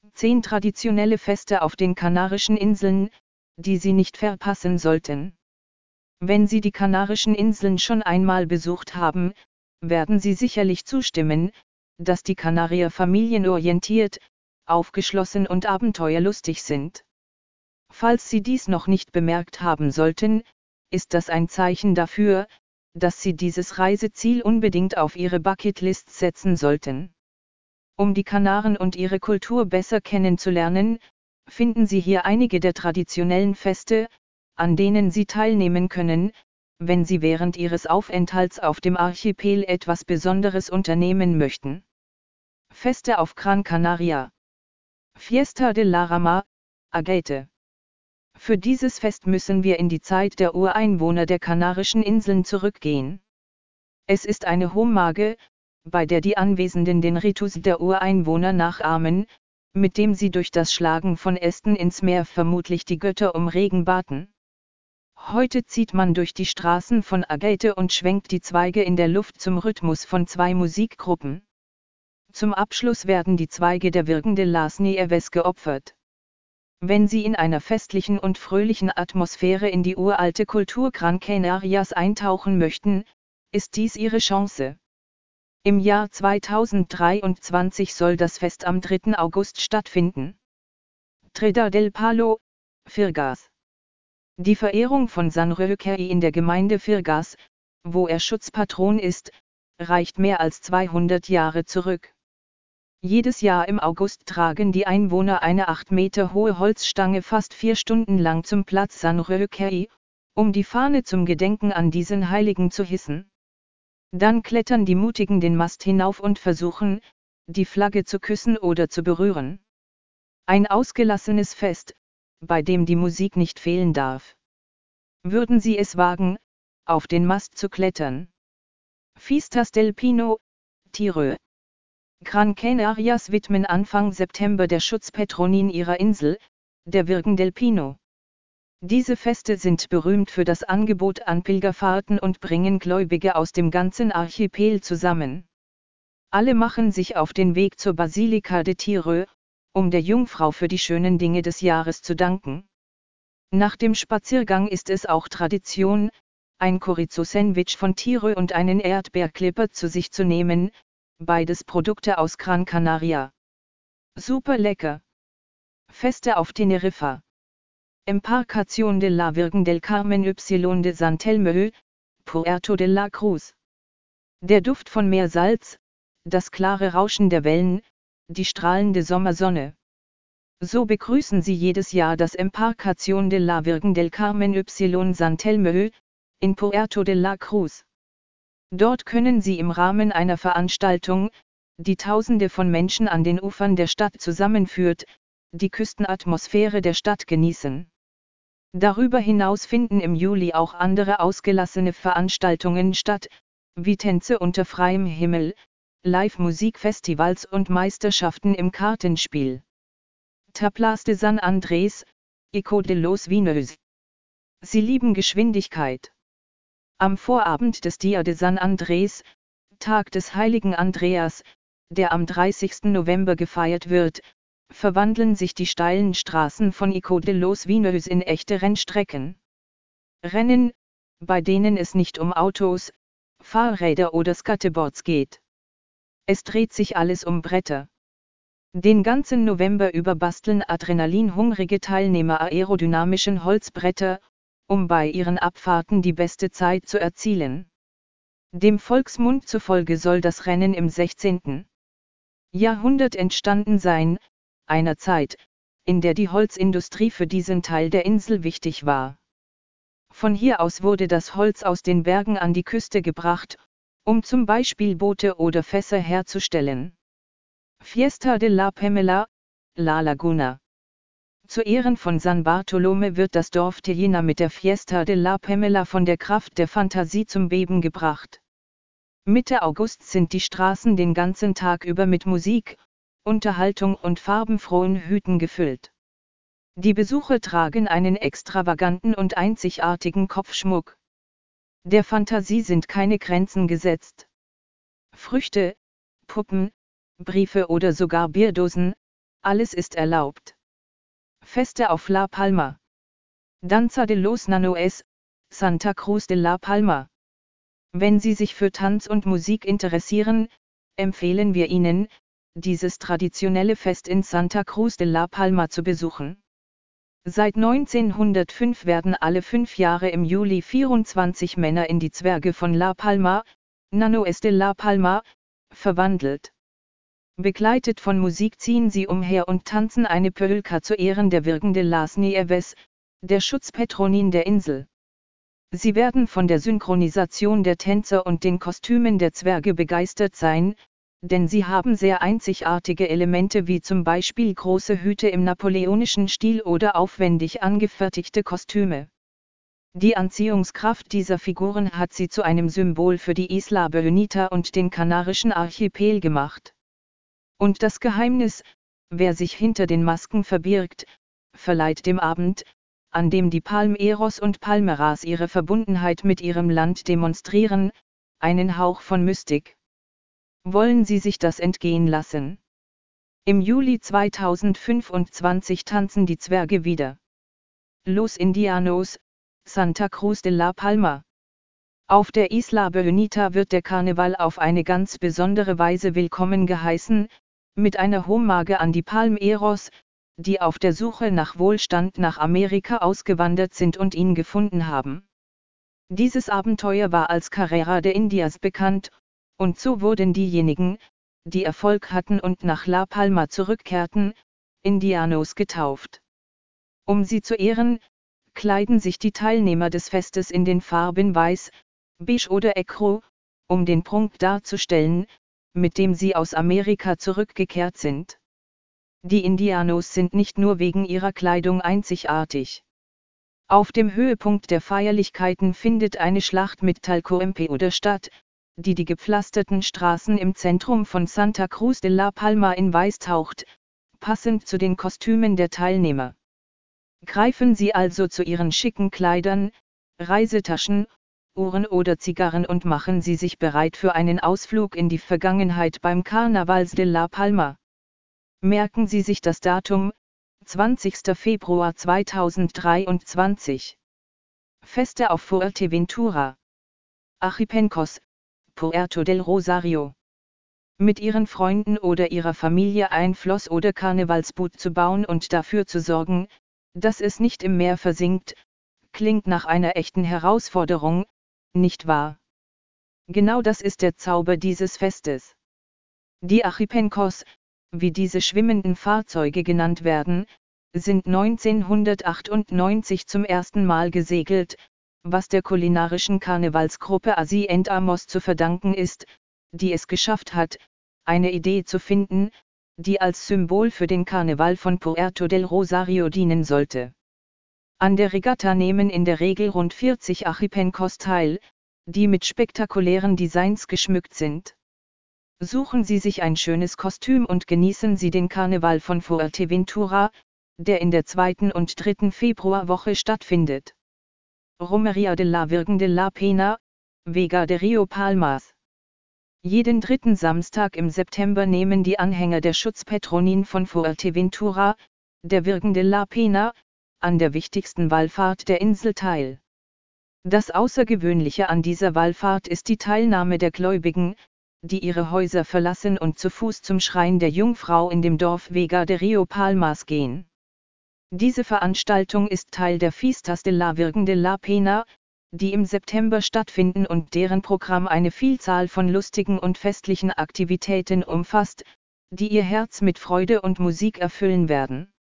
10 traditionelle Feste auf den Kanarischen Inseln, die Sie nicht verpassen sollten. Wenn Sie die Kanarischen Inseln schon einmal besucht haben, werden Sie sicherlich zustimmen, dass die Kanarier familienorientiert, aufgeschlossen und abenteuerlustig sind. Falls Sie dies noch nicht bemerkt haben sollten, ist das ein Zeichen dafür, dass Sie dieses Reiseziel unbedingt auf Ihre Bucketlist setzen sollten. Um die Kanaren und ihre Kultur besser kennenzulernen, finden Sie hier einige der traditionellen Feste, an denen Sie teilnehmen können, wenn Sie während Ihres Aufenthalts auf dem Archipel etwas Besonderes unternehmen möchten. Feste auf Gran Canaria. Fiesta de la Rama, Agaete. Für dieses Fest müssen wir in die Zeit der Ureinwohner der Kanarischen Inseln zurückgehen. Es ist eine Hommage, bei der die Anwesenden den Ritus der Ureinwohner nachahmen, mit dem sie durch das Schlagen von Ästen ins Meer vermutlich die Götter um Regen baten. Heute zieht man durch die Straßen von Agaete und schwenkt die Zweige in der Luft zum Rhythmus von 2 Musikgruppen. Zum Abschluss werden die Zweige der Virgen de las Nieves geopfert. Wenn Sie in einer festlichen und fröhlichen Atmosphäre in die uralte Kultur Gran Canarias eintauchen möchten, ist dies Ihre Chance. Im Jahr 2023 soll das Fest am 3. August stattfinden. Tierra del Palo, Firgas. Die Verehrung von San Roque in der Gemeinde Firgas, wo er Schutzpatron ist, reicht mehr als 200 Jahre zurück. Jedes Jahr im August tragen die Einwohner eine 8 Meter hohe Holzstange fast 4 Stunden lang zum Platz San Roque, um die Fahne zum Gedenken an diesen Heiligen zu hissen. Dann klettern die Mutigen den Mast hinauf und versuchen, die Flagge zu küssen oder zu berühren. Ein ausgelassenes Fest, bei dem die Musik nicht fehlen darf. Würden Sie es wagen, auf den Mast zu klettern? Fiestas del Pino, Tirö. Gran Canarias widmen Anfang September der Schutzpatronin ihrer Insel, der Virgen del Pino. Diese Feste sind berühmt für das Angebot an Pilgerfahrten und bringen Gläubige aus dem ganzen Archipel zusammen. Alle machen sich auf den Weg zur Basilika de Tirö, um der Jungfrau für die schönen Dinge des Jahres zu danken. Nach dem Spaziergang ist es auch Tradition, ein Chorizo-Sandwich von Tirö und einen Erdbeerklipper zu sich zu nehmen, beides Produkte aus Gran Canaria. Super lecker! Feste auf Teneriffa. Embarcación de la Virgen del Carmen y de San Telmo, Puerto de la Cruz. Der Duft von Meersalz, das klare Rauschen der Wellen, die strahlende Sommersonne. So begrüßen sie jedes Jahr das Embarcación de la Virgen del Carmen y San Telmo, in Puerto de la Cruz. Dort können Sie im Rahmen einer Veranstaltung, die Tausende von Menschen an den Ufern der Stadt zusammenführt, die Küstenatmosphäre der Stadt genießen. Darüber hinaus finden im Juli auch andere ausgelassene Veranstaltungen statt, wie Tänze unter freiem Himmel, Live-Musikfestivals und Meisterschaften im Kartenspiel. Tablas de San Andrés, Ico de los Vinos. Sie lieben Geschwindigkeit. Am Vorabend des Dia de San Andrés, Tag des heiligen Andreas, der am 30. November gefeiert wird, verwandeln sich die steilen Straßen von Ico de los Vinos in echte Rennstrecken. Rennen, bei denen es nicht um Autos, Fahrräder oder Skateboards geht. Es dreht sich alles um Bretter. Den ganzen November über basteln adrenalinhungrige Teilnehmer aerodynamischen Holzbretter, um bei ihren Abfahrten die beste Zeit zu erzielen. Dem Volksmund zufolge soll das Rennen im 16. Jahrhundert entstanden sein, einer Zeit, in der die Holzindustrie für diesen Teil der Insel wichtig war. Von hier aus wurde das Holz aus den Bergen an die Küste gebracht, um zum Beispiel Boote oder Fässer herzustellen. Fiesta de la Pamela, La Laguna. Zu Ehren von San Bartolome wird das Dorf Tejina mit der Fiesta de la Pamela von der Kraft der Fantasie zum Beben gebracht. Mitte August sind die Straßen den ganzen Tag über mit Musik, Unterhaltung und farbenfrohen Hüten gefüllt. Die Besucher tragen einen extravaganten und einzigartigen Kopfschmuck. Der Fantasie sind keine Grenzen gesetzt. Früchte, Puppen, Briefe oder sogar Bierdosen, alles ist erlaubt. Feste auf La Palma. Danza de los Nanoes, Santa Cruz de la Palma. Wenn Sie sich für Tanz und Musik interessieren, empfehlen wir Ihnen, dieses traditionelle Fest in Santa Cruz de la Palma zu besuchen. Seit 1905 werden alle 5 Jahre im Juli 24 Männer in die Zwerge von La Palma, Nanoes de la Palma, verwandelt. Begleitet von Musik ziehen sie umher und tanzen eine Polka zu Ehren der Virgen de las Nieves, der Schutzpatronin der Insel. Sie werden von der Synchronisation der Tänzer und den Kostümen der Zwerge begeistert sein, denn sie haben sehr einzigartige Elemente wie zum Beispiel große Hüte im napoleonischen Stil oder aufwendig angefertigte Kostüme. Die Anziehungskraft dieser Figuren hat sie zu einem Symbol für die Isla Bonita und den Kanarischen Archipel gemacht. Und das Geheimnis, wer sich hinter den Masken verbirgt, verleiht dem Abend, an dem die Palmeros und Palmeras ihre Verbundenheit mit ihrem Land demonstrieren, einen Hauch von Mystik. Wollen Sie sich das entgehen lassen? Im Juli 2025 tanzen die Zwerge wieder. Los Indianos, Santa Cruz de la Palma. Auf der Isla Bonita wird der Karneval auf eine ganz besondere Weise willkommen geheißen, mit einer Hommage an die Palmeros, die auf der Suche nach Wohlstand nach Amerika ausgewandert sind und ihn gefunden haben. Dieses Abenteuer war als Carrera de Indias bekannt, und so wurden diejenigen, die Erfolg hatten und nach La Palma zurückkehrten, Indianos getauft. Um sie zu ehren, kleiden sich die Teilnehmer des Festes in den Farben Weiß, Beige oder Ecru, um den Prunk darzustellen, mit dem sie aus Amerika zurückgekehrt sind. Die Indianos sind nicht nur wegen ihrer Kleidung einzigartig. Auf dem Höhepunkt der Feierlichkeiten findet eine Schlacht mit Talcoempeodo statt, die die gepflasterten Straßen im Zentrum von Santa Cruz de la Palma in Weiß taucht, passend zu den Kostümen der Teilnehmer. Greifen Sie also zu Ihren schicken Kleidern, Reisetaschen, Uhren oder Zigarren und machen Sie sich bereit für einen Ausflug in die Vergangenheit beim Carnavals de la Palma. Merken Sie sich das Datum, 20. Februar 2023. Feste auf Fuerteventura. Archipencos, Puerto del Rosario. Mit Ihren Freunden oder Ihrer Familie ein Floß- oder Karnevalsboot zu bauen und dafür zu sorgen, dass es nicht im Meer versinkt, klingt nach einer echten Herausforderung, nicht wahr? Genau das ist der Zauber dieses Festes. Die Archipencos, wie diese schwimmenden Fahrzeuge genannt werden, sind 1998 zum ersten Mal gesegelt, was der kulinarischen Karnevalsgruppe Así Amos zu verdanken ist, die es geschafft hat, eine Idee zu finden, die als Symbol für den Karneval von Puerto del Rosario dienen sollte. An der Regatta nehmen in der Regel rund 40 Archipencos teil, die mit spektakulären Designs geschmückt sind. Suchen Sie sich ein schönes Kostüm und genießen Sie den Karneval von Fuerteventura, der in der 2. und 3. Februarwoche stattfindet. Romería de la Virgen de la Pena, Vega de Rio Palmas. Jeden 3. Samstag im September nehmen die Anhänger der Schutzpatronin von Fuerteventura, der Virgen de la Pena, an der wichtigsten Wallfahrt der Insel teil. Das Außergewöhnliche an dieser Wallfahrt ist die Teilnahme der Gläubigen, die ihre Häuser verlassen und zu Fuß zum Schrein der Jungfrau in dem Dorf Vega de Rio Palmas gehen. Diese Veranstaltung ist Teil der Fiestas de la Virgen de la Pena, die im September stattfinden und deren Programm eine Vielzahl von lustigen und festlichen Aktivitäten umfasst, die ihr Herz mit Freude und Musik erfüllen werden.